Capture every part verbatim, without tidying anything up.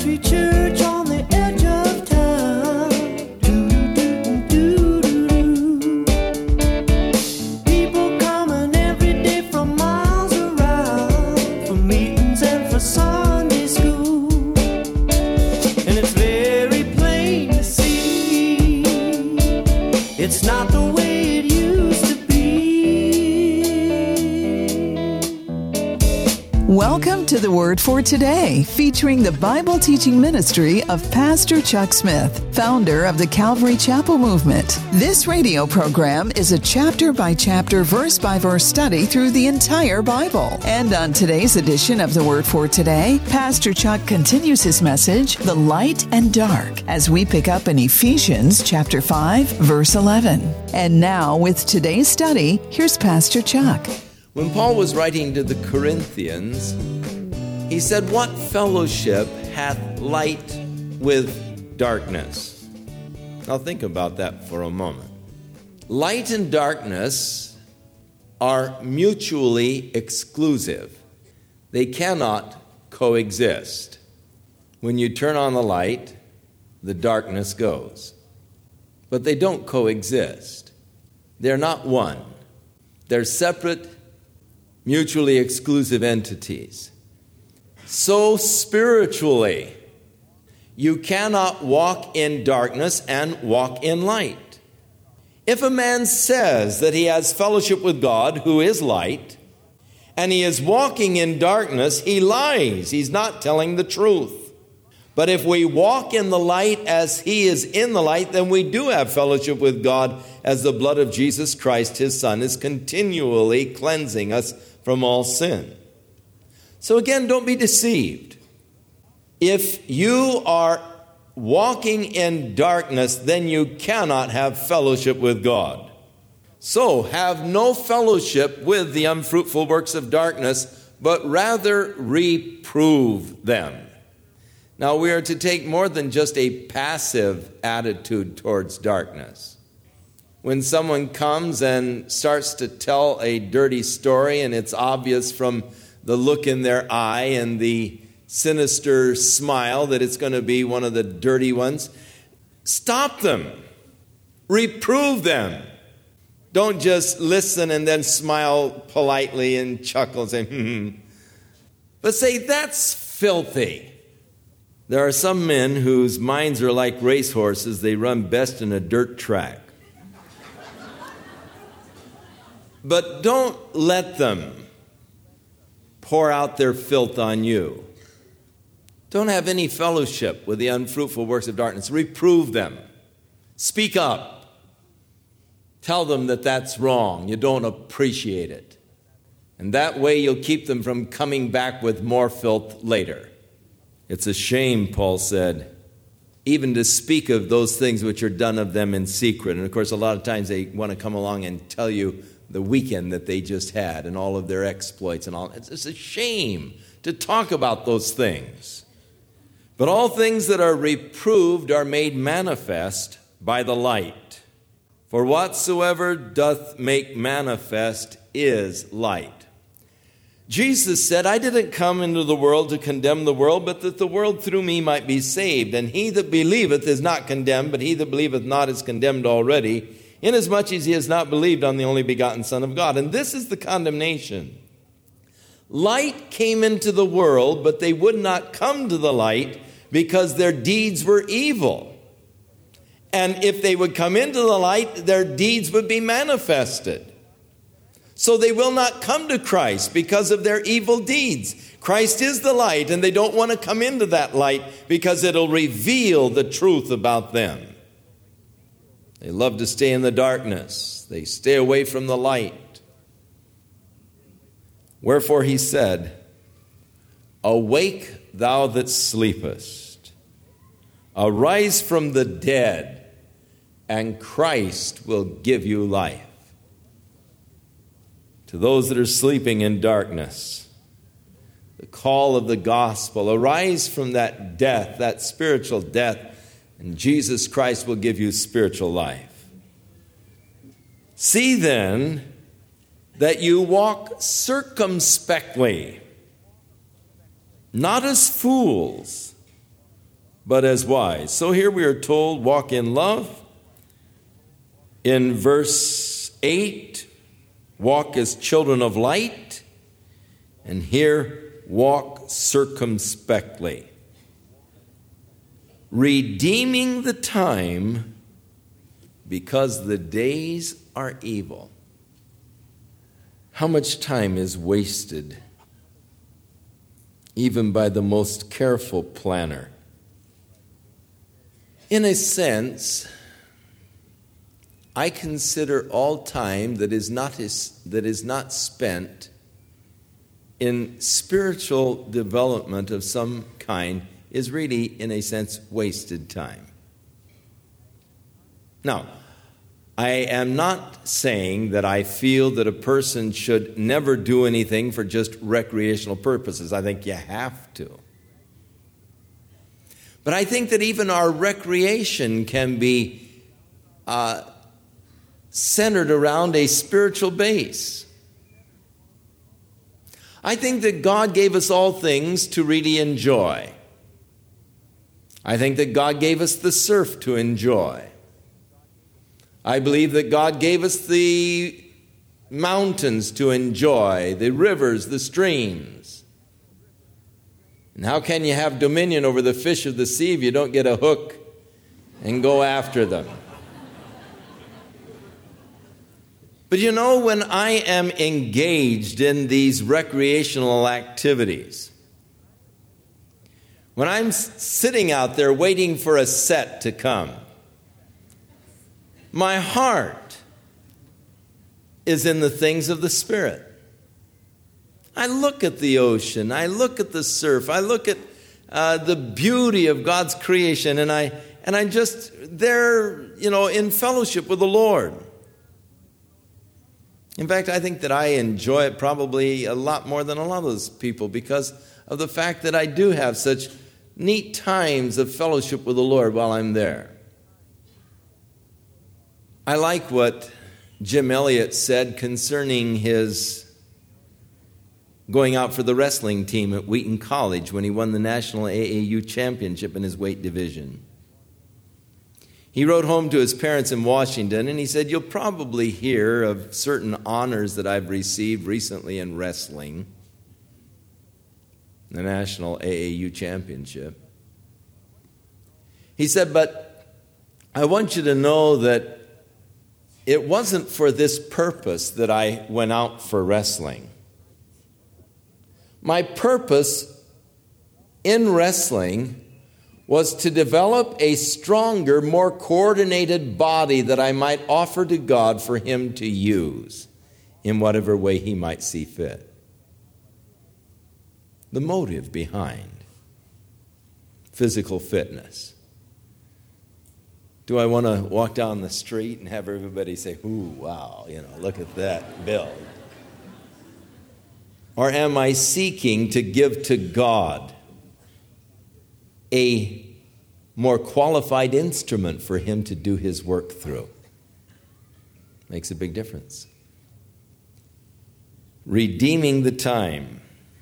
country church on the edge of town. Do-do-do-do-do-do. People coming every day from miles around for meetings and for Sunday school. And it's very plain to see it's not the way it used to be. Welcome to the Word for Today, featuring the Bible teaching ministry of Pastor Chuck Smith, founder of the Calvary Chapel Movement. This radio program is a chapter-by-chapter, verse-by-verse study through the entire Bible. And on today's edition of the Word for Today, Pastor Chuck continues his message, The Light and Dark, as we pick up in Ephesians chapter five, verse eleven. And now, with today's study, here's Pastor Chuck. When Paul was writing to the Corinthians, he said, "What fellowship hath light with darkness?" Now think about that for a moment. Light and darkness are mutually exclusive. They cannot coexist. When you turn on the light, the darkness goes. But they don't coexist. They're not one. They're separate, mutually exclusive entities. So spiritually, you cannot walk in darkness and walk in light. If a man says that he has fellowship with God, who is light, and he is walking in darkness, he lies. He's not telling the truth. But if we walk in the light as he is in the light, then we do have fellowship with God, as the blood of Jesus Christ, his Son, is continually cleansing us from all sin. So again, don't be deceived. If you are walking in darkness, then you cannot have fellowship with God. So have no fellowship with the unfruitful works of darkness, but rather reprove them. Now, we are to take more than just a passive attitude towards darkness. When someone comes and starts to tell a dirty story, and it's obvious from the look in their eye and the sinister smile that it's going to be one of the dirty ones, stop them. Reprove them. Don't just listen and then smile politely and chuckle and say, hmm. But say, that's filthy. There are some men whose minds are like racehorses. They run best in a dirt track. But don't let them pour out their filth on you. Don't have any fellowship with the unfruitful works of darkness. Reprove them. Speak up. Tell them that that's wrong. You don't appreciate it. And that way you'll keep them from coming back with more filth later. It's a shame, Paul said, even to speak of those things which are done of them in secret. And of course, a lot of times they want to come along and tell you the weekend that they just had and all of their exploits and all. It's, it's a shame to talk about those things. But all things that are reproved are made manifest by the light. For whatsoever doth make manifest is light. Jesus said, "I didn't come into the world to condemn the world, but that the world through me might be saved. And he that believeth is not condemned, but he that believeth not is condemned already, inasmuch as he has not believed on the only begotten Son of God." And this is the condemnation. Light came into the world, but they would not come to the light because their deeds were evil. And if they would come into the light, their deeds would be manifested. So they will not come to Christ because of their evil deeds. Christ is the light, and they don't want to come into that light because it'll reveal the truth about them. They love to stay in the darkness. They stay away from the light. Wherefore he said, "Awake, thou that sleepest. Arise from the dead, and Christ will give you life." To those that are sleeping in darkness, the call of the gospel, arise from that death, that spiritual death, and Jesus Christ will give you spiritual life. See then that you walk circumspectly, not as fools, but as wise. So here we are told, walk in love. In verse eight, walk as children of light. And here, walk circumspectly, redeeming the time because the days are evil. How much time is wasted even by the most careful planner? In a sense, I consider all time that is not his, that is not spent in spiritual development of some kind is really, in a sense, wasted time. Now, I am not saying that I feel that a person should never do anything for just recreational purposes. I think you have to. But I think that even our recreation can be uh, centered around a spiritual base. I think that God gave us all things to really enjoy. I think that God gave us the surf to enjoy. I believe that God gave us the mountains to enjoy, the rivers, the streams. And how can you have dominion over the fish of the sea if you don't get a hook and go after them? But you know, when I am engaged in these recreational activities, when I'm sitting out there waiting for a set to come, my heart is in the things of the Spirit. I look at the ocean, I look at the surf, I look at uh, the beauty of God's creation, and I and I'm just there, you know, in fellowship with the Lord. In fact, I think that I enjoy it probably a lot more than a lot of those people because of the fact that I do have such neat times of fellowship with the Lord while I'm there. I like what Jim Elliott said concerning his going out for the wrestling team at Wheaton College when he won the National A A U championship in his weight division. He wrote home to his parents in Washington, and he said, "You'll probably hear of certain honors that I've received recently in wrestling, the National A A U Championship." He said, "But I want you to know that it wasn't for this purpose that I went out for wrestling. My purpose in wrestling was to develop a stronger, more coordinated body that I might offer to God for Him to use in whatever way He might see fit." The motive behind physical fitness. Do I want to walk down the street and have everybody say, "Ooh, wow, you know, look at that build"? Or am I seeking to give to God a more qualified instrument for Him to do His work through? Makes a big difference. Redeeming the time.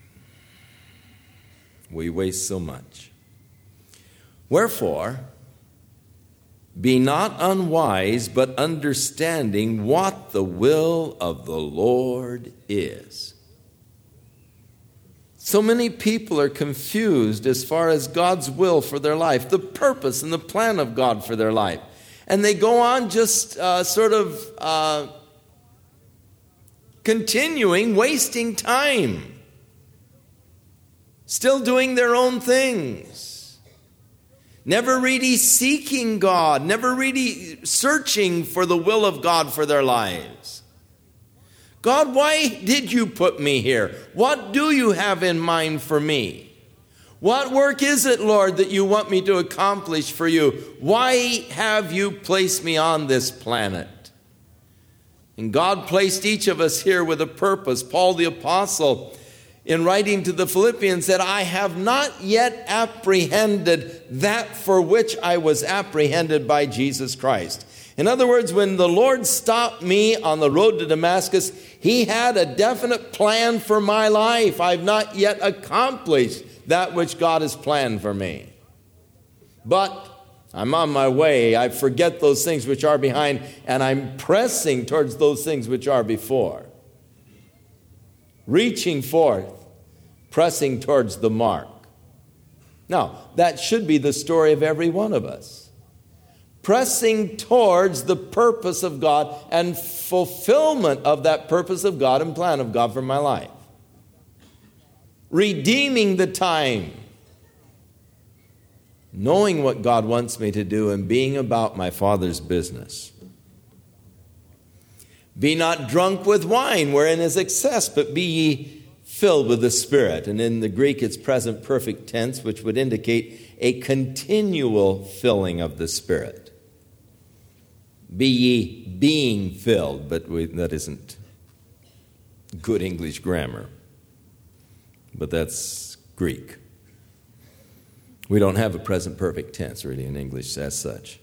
We waste so much. Wherefore, be not unwise, but understanding what the will of the Lord is. So many people are confused as far as God's will for their life, the purpose and the plan of God for their life. And they go on just uh, sort of uh, continuing, wasting time, still doing their own things, never really seeking God, never really searching for the will of God for their lives. God, why did you put me here? What do you have in mind for me? What work is it, Lord, that you want me to accomplish for you? Why have you placed me on this planet? And God placed each of us here with a purpose. Paul the Apostle, in writing to the Philippians, said, "I have not yet apprehended that for which I was apprehended by Jesus Christ." In other words, when the Lord stopped me on the road to Damascus, He had a definite plan for my life. I've not yet accomplished that which God has planned for me. But I'm on my way. I forget those things which are behind, and I'm pressing towards those things which are before. Reaching forth, pressing towards the mark. Now, that should be the story of every one of us. Pressing towards the purpose of God and fulfillment of that purpose of God and plan of God for my life. Redeeming the time. Knowing what God wants me to do and being about my Father's business. Be not drunk with wine, wherein is excess, but be ye filled with the Spirit. And in the Greek, it's present perfect tense, which would indicate a continual filling of the Spirit. Be ye being filled, but we, that isn't good English grammar. But that's Greek. We don't have a present perfect tense really in English as such.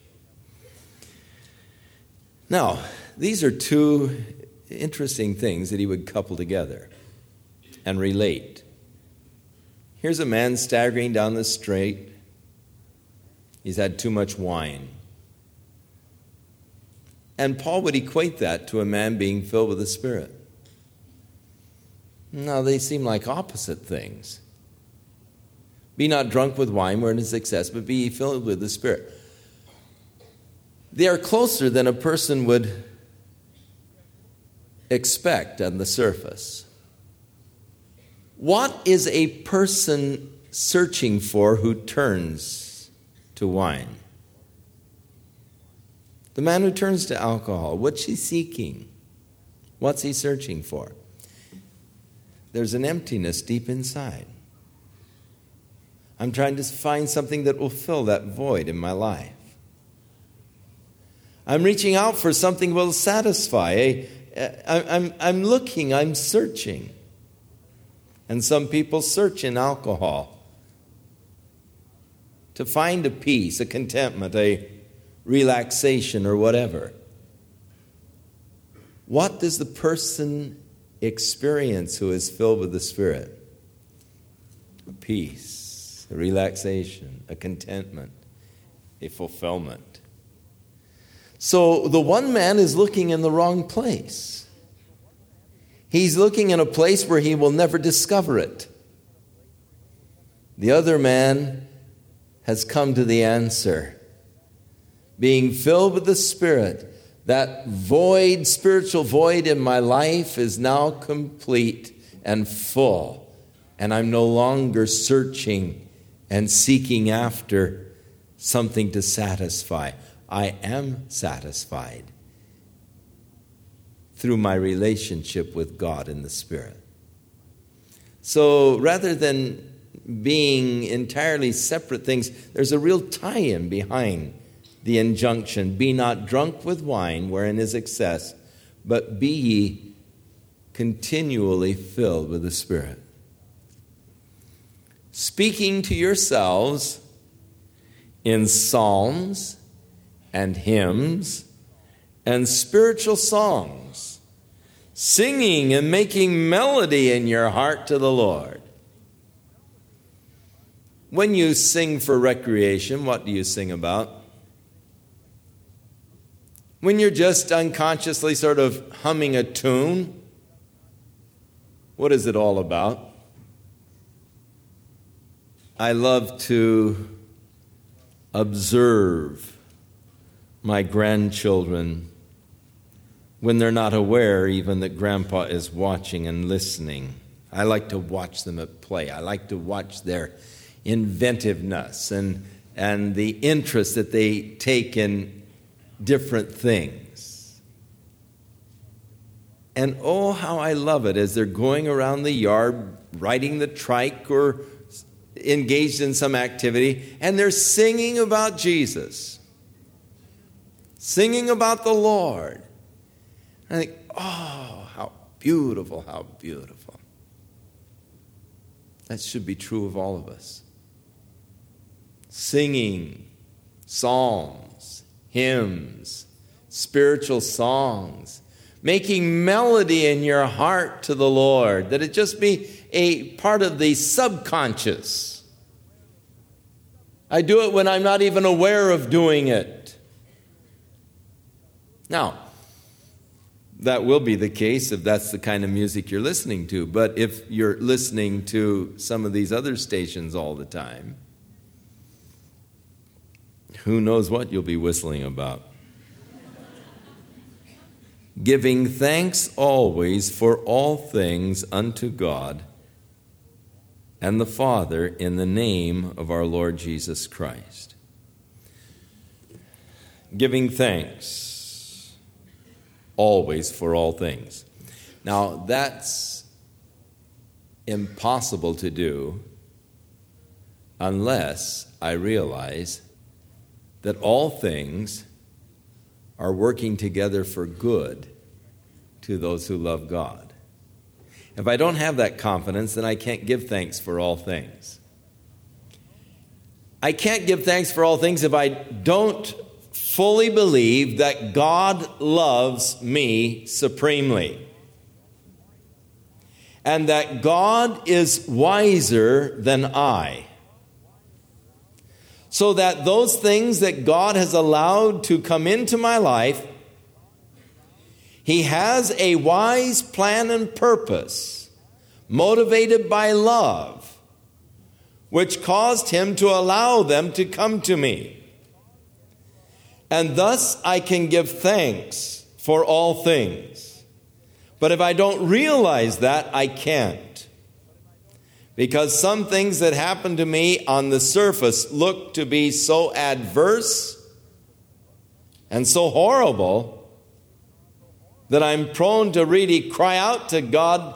Now, these are two interesting things that he would couple together and relate. Here's a man staggering down the street. He's had too much wine. And Paul would equate that to a man being filled with the Spirit. Now, they seem like opposite things. Be not drunk with wine wherein is excess, but be ye filled with the Spirit. They are closer than a person would expect on the surface. What is a person searching for who turns to wine? The man who turns to alcohol, what's he seeking? What's he searching for? There's an emptiness deep inside. I'm trying to find something that will fill that void in my life. I'm reaching out for something that will satisfy. I'm, I'm looking, I'm searching. And some people search in alcohol to find a peace, a contentment, a relaxation, or whatever. What does the person experience who is filled with the Spirit? A peace, a relaxation, a contentment, a fulfillment. So the one man is looking in the wrong place. He's looking in a place where he will never discover it. The other man has come to the answer. Being filled with the Spirit, that void, spiritual void in my life is now complete and full. And I'm no longer searching and seeking after something to satisfy. I am satisfied through my relationship with God in the Spirit. So rather than being entirely separate things, there's a real tie-in behind the injunction, be not drunk with wine wherein is excess, but be ye continually filled with the Spirit. Speaking to yourselves in psalms and hymns and spiritual songs, singing and making melody in your heart to the Lord. When you sing for recreation, what do you sing about? When you're just unconsciously sort of humming a tune, what is it all about? I love to observe my grandchildren when they're not aware even that Grandpa is watching and listening. I like to watch them at play. I like to watch their inventiveness and, and the interest that they take in different things. And oh, how I love it as they're going around the yard, riding the trike or engaged in some activity, and they're singing about Jesus, singing about the Lord. And I think, oh, how beautiful, how beautiful. That should be true of all of us. Singing psalms, hymns, spiritual songs, making melody in your heart to the Lord, that it just be a part of the subconscious. I do it when I'm not even aware of doing it. Now, that will be the case if that's the kind of music you're listening to. But if you're listening to some of these other stations all the time, who knows what you'll be whistling about. Giving thanks always for all things unto God and the Father in the name of our Lord Jesus Christ. Giving thanks always for all things. Now, that's impossible to do unless I realize that all things are working together for good to those who love God. If I don't have that confidence, then I can't give thanks for all things. I can't give thanks for all things if I don't fully believe that God loves me supremely, and that God is wiser than I, so that those things that God has allowed to come into my life, He has a wise plan and purpose, motivated by love, which caused Him to allow them to come to me. And thus I can give thanks for all things. But if I don't realize that, I can't. Because some things that happen to me on the surface look to be so adverse and so horrible that I'm prone to really cry out to God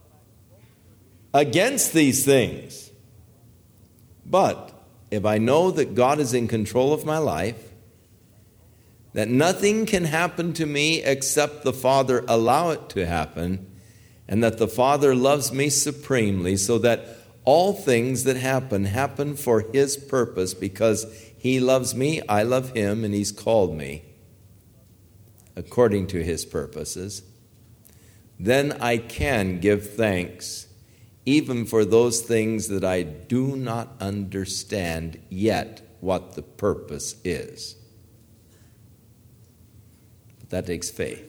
against these things. But if I know that God is in control of my life, that nothing can happen to me except the Father allow it to happen, and that the Father loves me supremely, so that all things that happen, happen for His purpose, because He loves me, I love Him, and He's called me according to His purposes, then I can give thanks even for those things that I do not understand yet what the purpose is. But that takes faith.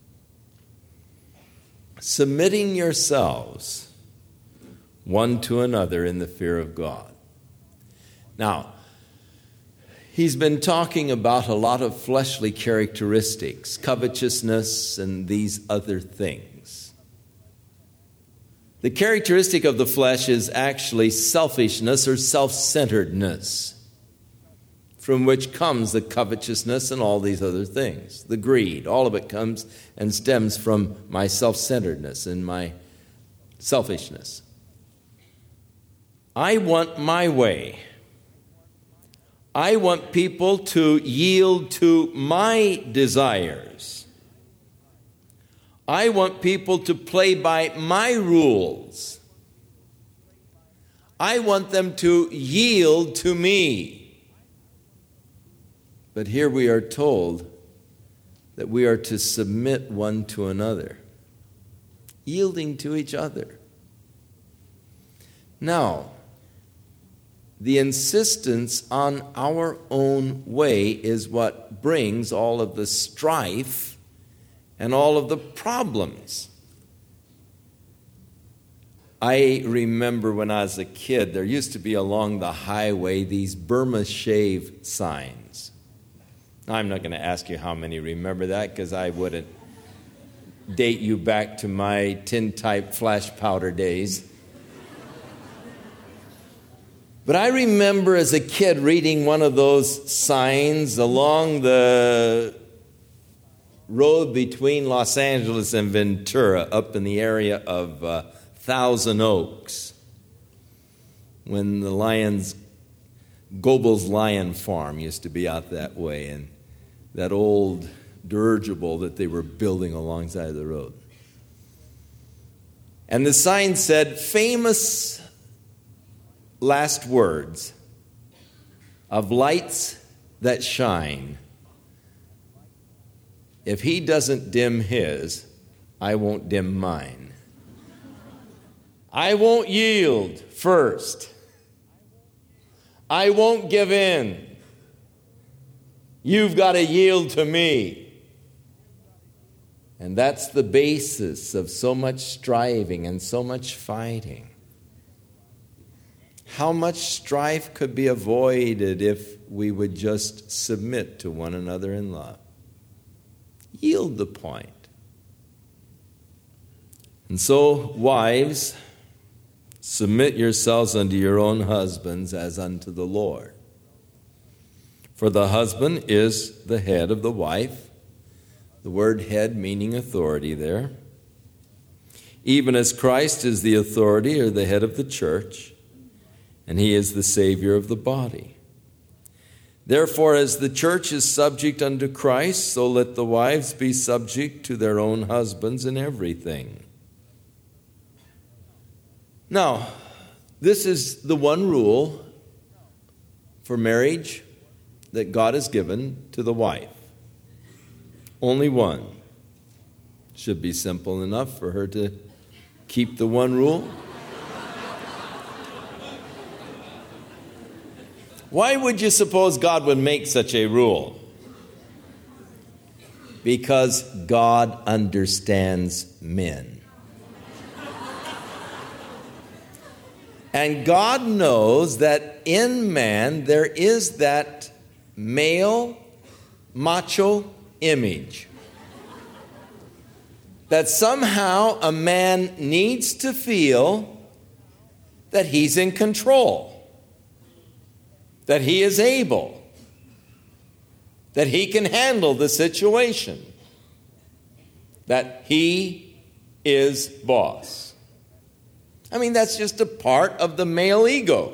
Submitting yourselves one to another in the fear of God. Now, he's been talking about a lot of fleshly characteristics, covetousness and these other things. The characteristic of the flesh is actually selfishness or self-centeredness, from which comes the covetousness and all these other things. The greed, all of it comes and stems from my self-centeredness and my selfishness. I want my way. I want people to yield to my desires. I want people to play by my rules. I want them to yield to me. But here we are told that we are to submit one to another, yielding to each other. Now, the insistence on our own way is what brings all of the strife and all of the problems. I remember when I was a kid, there used to be along the highway these Burma shave signs. I'm not going to ask you how many remember that, because I wouldn't date you back to my tin-type flash powder days. But I remember as a kid reading one of those signs along the road between Los Angeles and Ventura, up in the area of uh, Thousand Oaks, when the Lions, Goebel's Lion Farm used to be out that way, and that old dirigible that they were building alongside of the road. And the sign said, famous last words of lights that shine. If he doesn't dim his, I won't dim mine. I won't yield first. I won't give in. You've got to yield to me. And that's the basis of so much striving and so much fighting. How much strife could be avoided if we would just submit to one another in love? Yield the point. And so, wives, submit yourselves unto your own husbands as unto the Lord. For the husband is the head of the wife. The word head meaning authority there. Even as Christ is the authority or the head of the church, and he is the Savior of the body. Therefore, as the church is subject unto Christ, so let the wives be subject to their own husbands in everything. Now, this is the one rule for marriage that God has given to the wife. Only one. Should be simple enough for her to keep the one rule. Why would you suppose God would make such a rule? Because God understands men. And God knows that in man there is that male, macho image. That somehow a man needs to feel that he's in control. That he is able, that he can handle the situation, that he is boss. I mean, that's just a part of the male ego.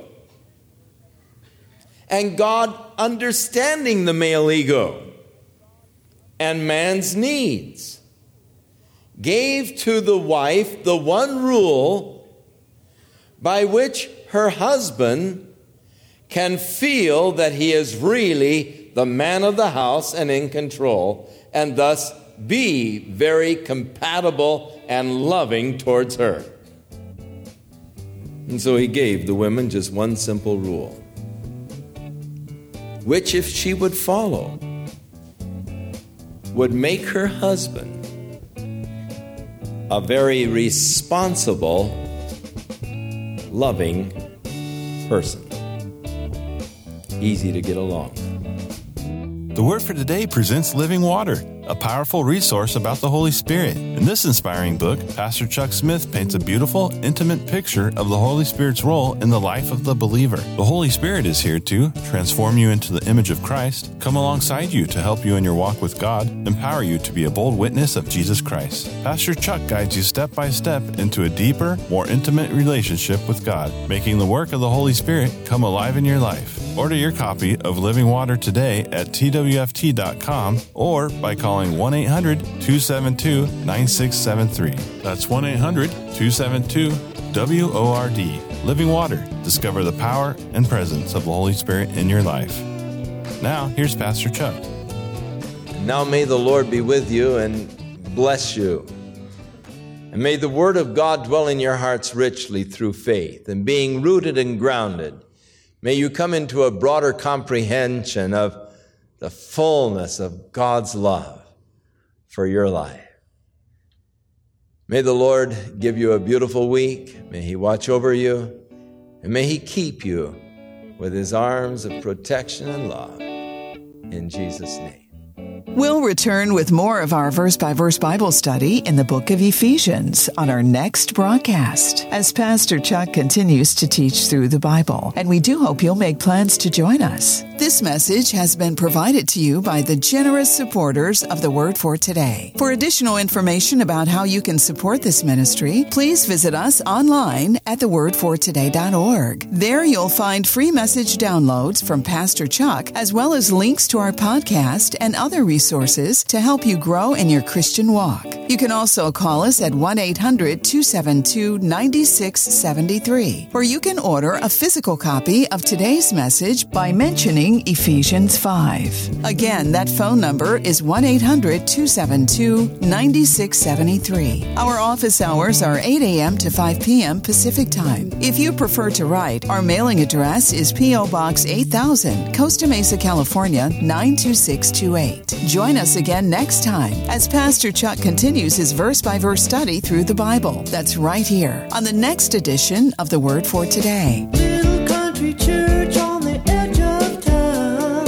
And God, understanding the male ego and man's needs, gave to the wife the one rule by which her husband can feel that he is really the man of the house and in control, and thus be very compatible and loving towards her. And so he gave the women just one simple rule, which if she would follow, would make her husband a very responsible, loving person. Easy to get along. The Word for Today presents Living Water, a powerful resource about the Holy Spirit. In this inspiring book, Pastor Chuck Smith paints a beautiful, intimate picture of the Holy Spirit's role in the life of the believer. The Holy Spirit is here to transform you into the image of Christ, come alongside you to help you in your walk with God, empower you to be a bold witness of Jesus Christ. Pastor Chuck guides you step by step into a deeper, more intimate relationship with God, making the work of the Holy Spirit come alive in your life. Order your copy of Living Water today at T W F T dot com or by calling one eight hundred two seven two nine six seven three. That's one eight hundred two seven two W O R D. Living Water. Discover the power and presence of the Holy Spirit in your life. Now, here's Pastor Chuck. Now may the Lord be with you and bless you. And may the Word of God dwell in your hearts richly through faith, and being rooted and grounded, may you come into a broader comprehension of the fullness of God's love for your life. May the Lord give you a beautiful week. May He watch over you, and may He keep you with His arms of protection and love. In Jesus' name. We'll return with more of our verse-by-verse Bible study in the book of Ephesians on our next broadcast as Pastor Chuck continues to teach through the Bible, and we do hope you'll make plans to join us. This message has been provided to you by the generous supporters of the Word for Today. For additional information about how you can support this ministry, please visit us online at the word for today dot org. There you'll find free message downloads from Pastor Chuck, as well as links to our podcast and other resources to help you grow in your Christian walk. You can also call us at one eight hundred two seven two nine six seven three, or you can order a physical copy of today's message by mentioning studying Ephesians five. Again, that phone number is one eight hundred two seven two nine six seven three. Our office hours are eight a.m. to five p.m. Pacific Time. If you prefer to write, our mailing address is P O. Box eight thousand, Costa Mesa, California, nine two six two eight. Join us again next time as Pastor Chuck continues his verse-by-verse study through the Bible. That's right here on the next edition of The Word for Today. Little country church on the edge of town.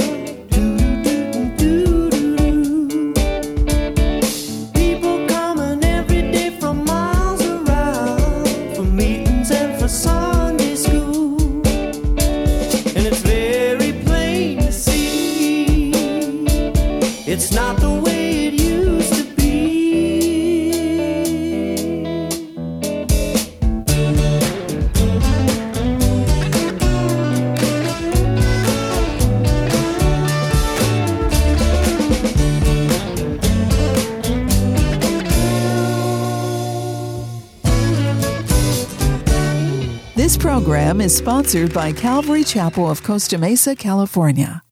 Do-do-do-do-do-do. People coming every day from miles around for meetings and for Sunday school. And it's very plain to see it's not the way it used to be. This program is sponsored by Calvary Chapel of Costa Mesa, California.